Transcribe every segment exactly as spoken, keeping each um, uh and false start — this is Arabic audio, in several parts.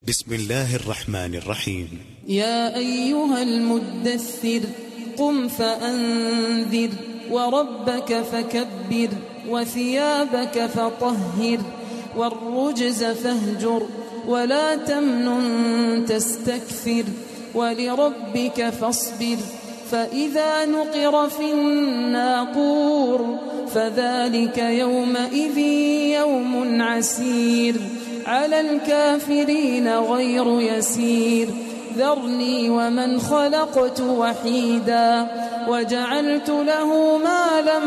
بسم الله الرحمن الرحيم. يا أيها المدثر قم فأنذر وربك فكبر وثيابك فطهر والرجز فاهجر ولا تمنن تستكثر ولربك فاصبر فإذا نقر في الناقور فذلك يومئذ يوم عسير على الكافرين غير يسير ذرني ومن خلقت وحيدا وجعلت له مالا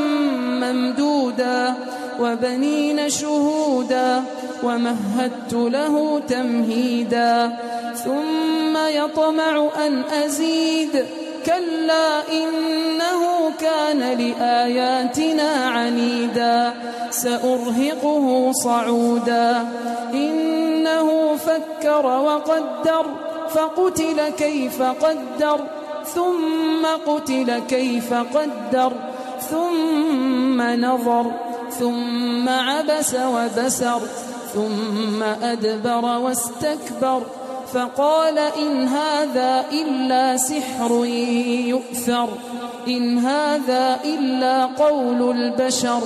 ممدودا وبنين شهودا ومهدت له تمهيدا ثم يطمع أن أزيد كلا إنه كان لآياتنا عنيدا سأرهقه صعودا إنه فكر وقدر فقتل كيف قدر ثم قتل كيف قدر ثم نظر ثم عبس وبسر ثم أدبر واستكبر فقال إن هذا إلا سحر يؤثر إن هذا إلا قول البشر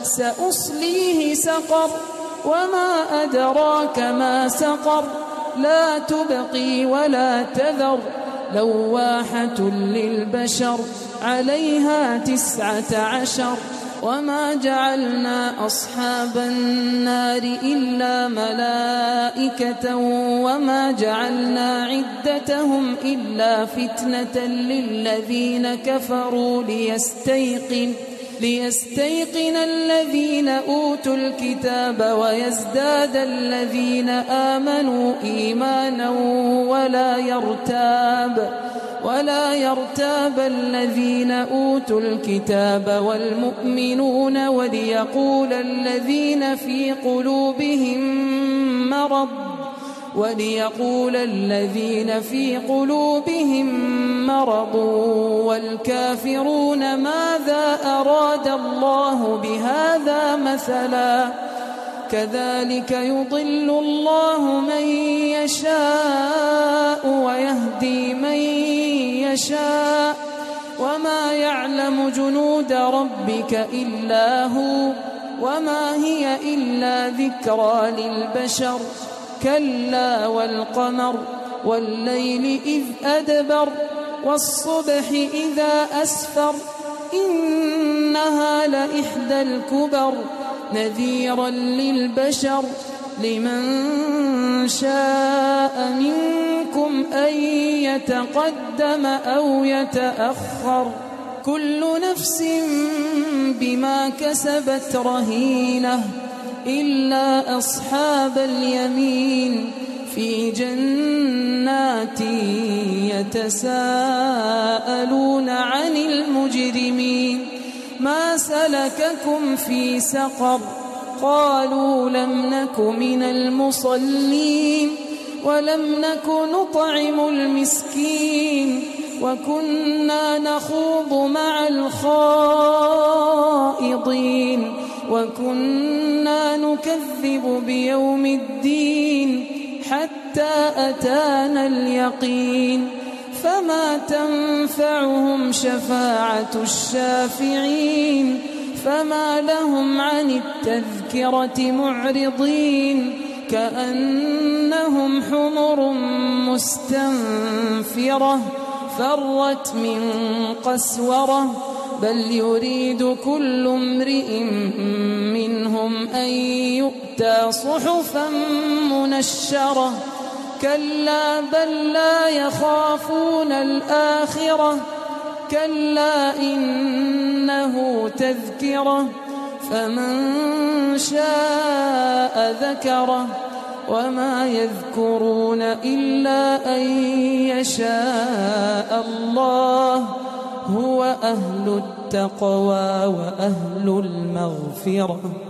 سأصليه سقر وما أدراك ما سقر لا تبقي ولا تذر لواحة للبشر عليها تسعة عشر وما جعلنا أصحاب النار إلا ملائكة وما جعلنا عدتهم إلا فتنة للذين كفروا ليستيقن ليستيقن الذين أوتوا الكتاب ويزداد الذين آمنوا إيمانا ولا يرتاب ولا يرتاب الذين أوتوا الكتاب والمؤمنون وليقول الذين في قلوبهم مرض وليقول الذين في قلوبهم مرض والكافرون ماذا أراد الله بهذا مثلا كذلك يضل الله من يشاء ويهدي من يشاء وما يعلم جنود ربك إلا هو وما هي إلا ذكرى للبشر كلا والقمر والليل إذ أدبر والصبح إذا أسفر إنها لإحدى الكبر نذيرا للبشر لمن شاء منكم أن يتقدم أو يتأخر كل نفس بما كسبت رهينة إلا أصحاب اليمين في جنات يتساءلون عن المجرمين ما سلككم في سقر قالوا لم نك من المصلين ولم نك نطعم المسكين وكنا نخوض مع الخائضين وكنا نكذب بيوم الدين حتى أتانا اليقين فما تنفعهم شفاعة الشافعين فما لهم عن التذكرة معرضين كأنهم حمر مستنفرة فرت من قسورة بل يريد كل امرئ منهم أن يؤتى صحفا منشرة كلا بل لا يخافون الآخرة كلا إنه تذكرة فمن شاء ذكره وما يذكرون إلا أن يشاء الله هو أهل التقوى وأهل المغفرة.